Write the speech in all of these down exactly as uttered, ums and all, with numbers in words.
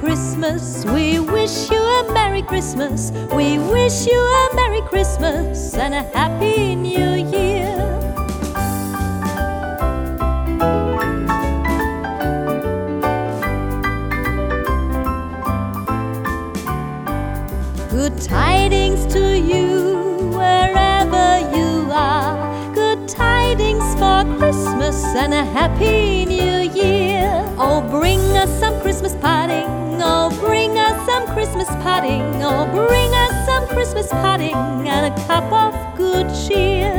Christmas. We wish you a Merry Christmas. We wish you a Merry Christmas and a Happy New Year. Good tidings to you wherever you are. Good tidings for Christmas and a Happy New Year. Oh, bring us some Christmas pudding. Oh, bring us some Christmas pudding. Oh, bring us some Christmas pudding and a cup of good cheer.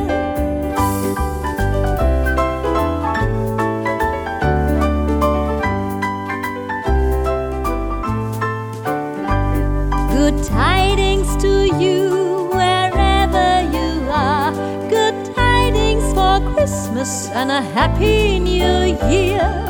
Good tidings to you wherever you are. Good tidings for Christmas and a Happy New Year.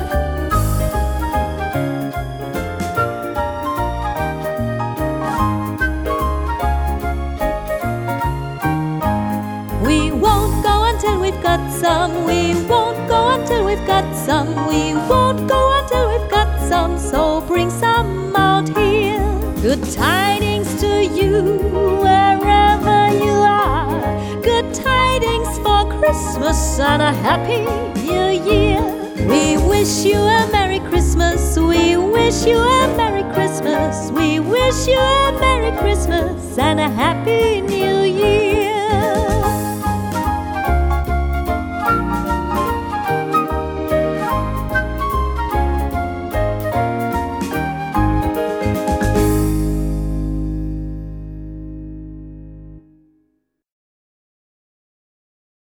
We won't go until we've got some. We won't go until we've got some. We won't go until we've got some. So bring some out here. Good tidings to you wherever you are. Good tidings for Christmas and a Happy New Year. We wish you a Merry Christmas. We wish you a Merry Christmas. We wish you a Merry Christmas and a Happy New Year.